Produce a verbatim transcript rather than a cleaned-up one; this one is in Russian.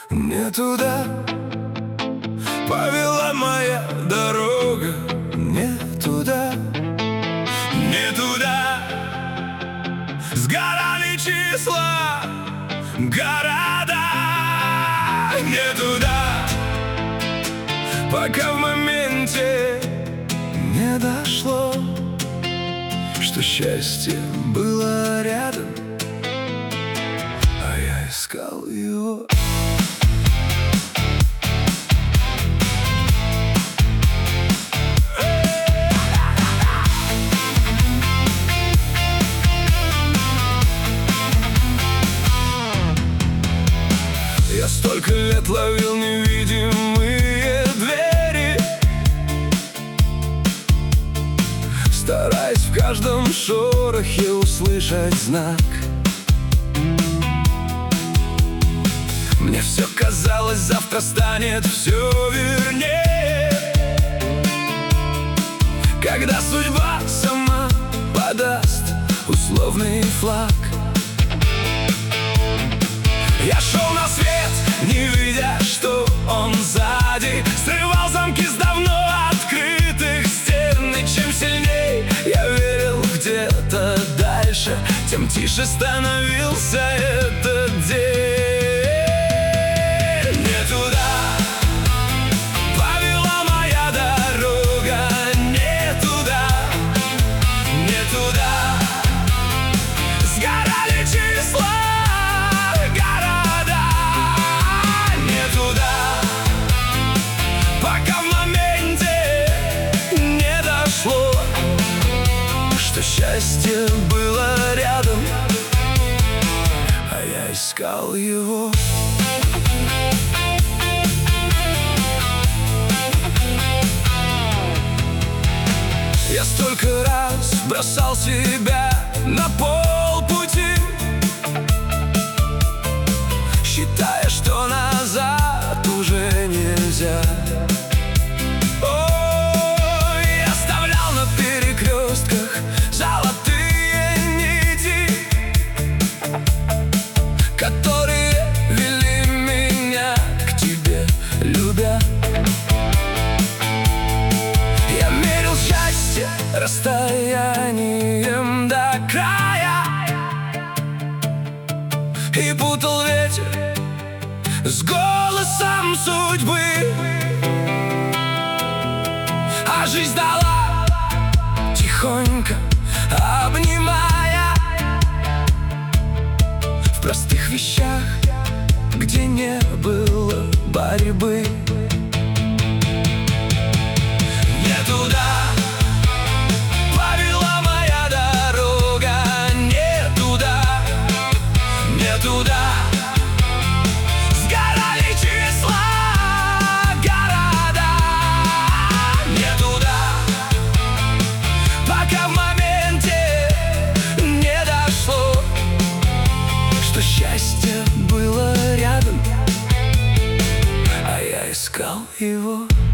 Не туда повела моя дорога, не туда, не туда. Сгорали числа, города, не туда, пока в моменте не дошло, что счастье было рядом, а я искал его. Я столько лет ловил невидимые двери, стараясь в каждом шорохе услышать знак. Мне все казалось, завтра станет все вернее, когда судьба сама подаст условный флаг. Я шел на свет, не видя, что он сзади, срывал замки с давно открытых стен. И чем сильней я верил где-то дальше, тем тише становился этот день. Не туда повела моя дорога, не туда, не туда. Сгорали числа, что счастье было рядом, а я искал его. Я столько раз бросал себя на полпути, считая, что назад уже нельзя. Золотые нити, которые вели меня к тебе, любя. Я мерил счастье расстоянием до края и путал ветер с голосом судьбы, а жизнь дала тихонько, обнимая, в простых вещах, где не было борьбы. Не туда повела моя дорога, не туда, не туда. Сгорали числа, города, не туда, пока в что счастье было рядом, а я искал его.